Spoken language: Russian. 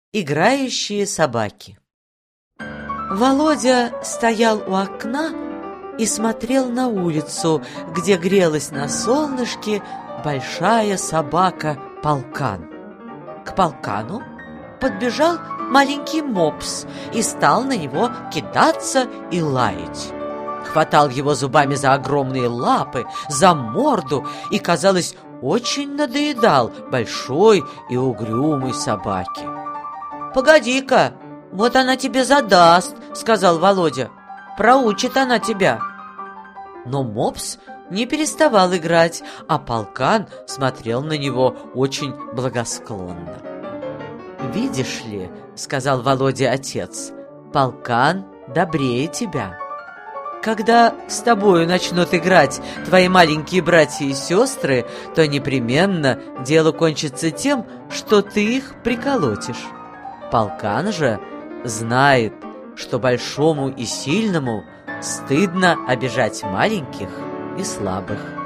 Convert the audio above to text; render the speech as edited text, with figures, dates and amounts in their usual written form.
Играющие собаки. Володя стоял у окна и смотрел на улицу, где грелась на солнышке большая собака Полкан. К Полкану подбежал маленький мопс и стал на него кидаться и лаять. Хватал его зубами за огромные лапы, за морду и, казалось, очень надоедал большой и угрюмой собаке. «Погоди-ка, вот она тебе задаст», — сказал Володя. «Проучит она тебя». Но мопс не переставал играть, а Полкан смотрел на него очень благосклонно. «Видишь ли, — сказал Володе отец, — Полкан добрее тебя. Когда с тобою начнут играть твои маленькие братья и сестры, то непременно дело кончится тем, что ты их приколотишь. Полкан же знает, что большому и сильному стыдно обижать маленьких и слабых».